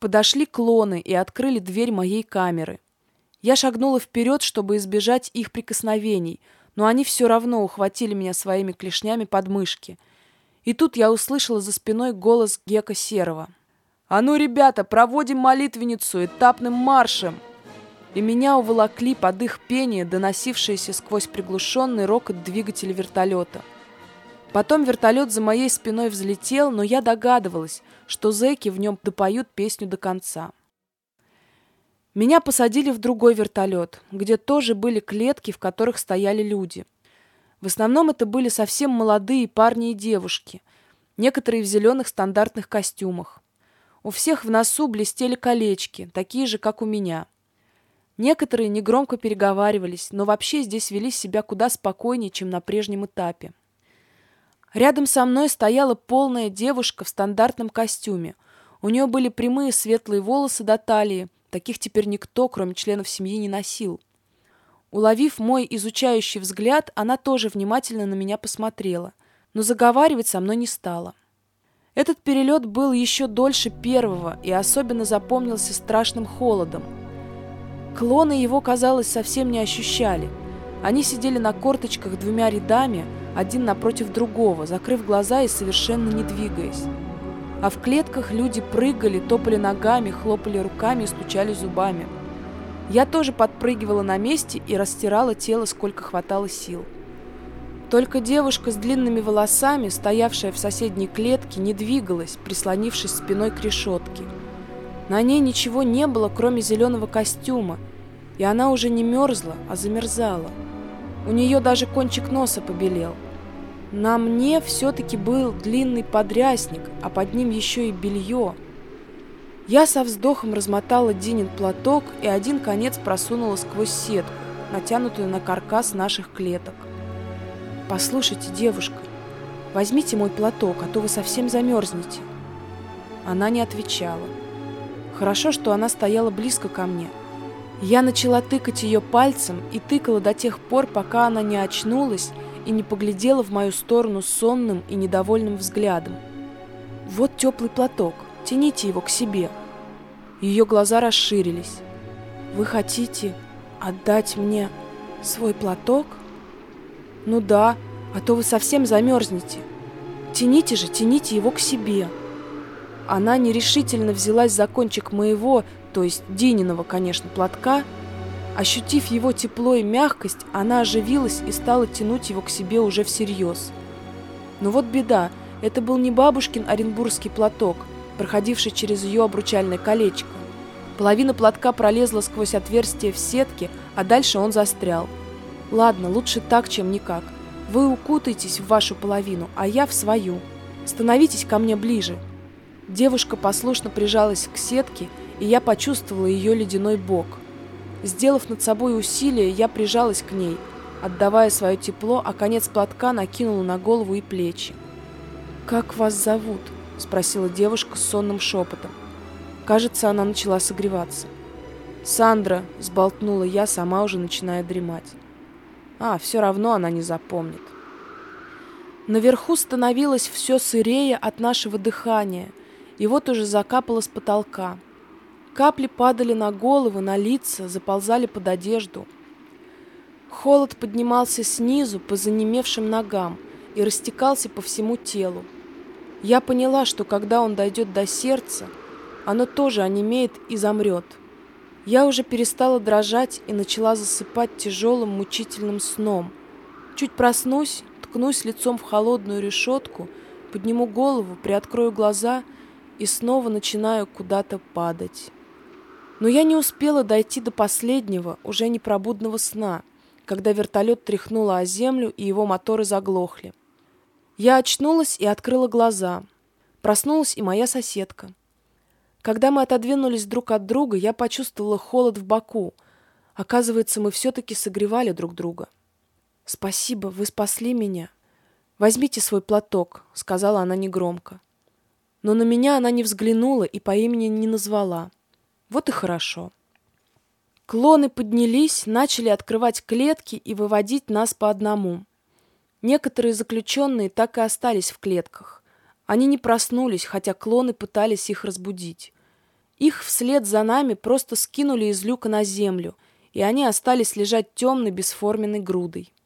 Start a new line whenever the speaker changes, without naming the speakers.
Подошли клоны и открыли дверь моей камеры. Я шагнула вперед, чтобы избежать их прикосновений, но они все равно ухватили меня своими клешнями под мышки. И тут я услышала за спиной голос Гека Серого. «А ну, ребята, проводим молитвенницу этапным маршем!» И меня уволокли под их пение, доносившееся сквозь приглушенный рокот двигателя вертолета. Потом вертолет за моей спиной взлетел, но я догадывалась, что зэки в нем допоют песню до конца. Меня посадили в другой вертолет, где тоже были клетки, в которых стояли люди. В основном это были совсем молодые парни и девушки, некоторые в зеленых стандартных костюмах. У всех в носу блестели колечки, такие же, как у меня. Некоторые негромко переговаривались, но вообще здесь вели себя куда спокойнее, чем на прежнем этапе. Рядом со мной стояла полная девушка в стандартном костюме. У нее были прямые светлые волосы до талии, таких теперь никто, кроме членов семьи, не носил. Уловив мой изучающий взгляд, она тоже внимательно на меня посмотрела, но заговаривать со мной не стала. Этот перелет был еще дольше первого и особенно запомнился страшным холодом. Клоны его, казалось, совсем не ощущали. Они сидели на корточках двумя рядами, один напротив другого, закрыв глаза и совершенно не двигаясь. А в клетках люди прыгали, топали ногами, хлопали руками и стучали зубами. Я тоже подпрыгивала на месте и растирала тело, сколько хватало сил. Только девушка с длинными волосами, стоявшая в соседней клетке, не двигалась, прислонившись спиной к решетке. На ней ничего не было, кроме зеленого костюма, и она уже не мерзла, а замерзала. У нее даже кончик носа побелел. На мне все-таки был длинный подрясник, а под ним еще и белье. Я со вздохом размотала Динин платок и один конец просунула сквозь сетку, натянутую на каркас наших клеток. «Послушайте, девушка, возьмите мой платок, а то вы совсем замерзнете». Она не отвечала. Хорошо, что она стояла близко ко мне. Я начала тыкать ее пальцем и тыкала до тех пор, пока она не очнулась и не поглядела в мою сторону сонным и недовольным взглядом. «Вот теплый платок, тяните его к себе». Ее глаза расширились. «Вы хотите отдать мне свой платок?» «Ну да, а то вы совсем замерзнете. Тяните же, тяните его к себе». Она нерешительно взялась за кончик моего, то есть Дининого, конечно, платка. Ощутив его тепло и мягкость, она оживилась и стала тянуть его к себе уже всерьез. Но вот беда, это был не бабушкин оренбургский платок, проходивший через ее обручальное колечко. Половина платка пролезла сквозь отверстие в сетке, а дальше он застрял. Ладно, лучше так, чем никак. Вы укутайтесь в вашу половину, а я в свою. Становитесь ко мне ближе. Девушка послушно прижалась к сетке, и я почувствовала ее ледяной бок. Сделав над собой усилие, я прижалась к ней, отдавая свое тепло, а конец платка накинула на голову и плечи. «Как вас зовут?» – спросила девушка с сонным шепотом. Кажется, она начала согреваться. «Сандра», – сболтнула я, сама уже начиная дремать. Все равно она не запомнит. Наверху становилось все сырее от нашего дыхания, и вот уже закапало с потолка. Капли падали на головы, на лица, заползали под одежду. Холод поднимался снизу по занемевшим ногам и растекался по всему телу. Я поняла, что когда он дойдет до сердца, оно тоже онемеет и замрет. Я уже перестала дрожать и начала засыпать тяжелым мучительным сном. Чуть проснусь, ткнусь лицом в холодную решетку, подниму голову, приоткрою глаза и снова начинаю куда-то падать. Но я не успела дойти до последнего, уже непробудного сна, когда вертолет тряхнуло о землю и его моторы заглохли. Я очнулась и открыла глаза. Проснулась и моя соседка. Когда мы отодвинулись друг от друга, я почувствовала холод в боку. Оказывается, мы все-таки согревали друг друга. «Спасибо, вы спасли меня. Возьмите свой платок», — сказала она негромко. Но на меня она не взглянула и по имени не назвала. Вот и хорошо. Клоны поднялись, начали открывать клетки и выводить нас по одному. Некоторые заключенные так и остались в клетках. Они не проснулись, хотя клоны пытались их разбудить. Их вслед за нами просто скинули из люка на землю, и они остались лежать темной, бесформенной грудой.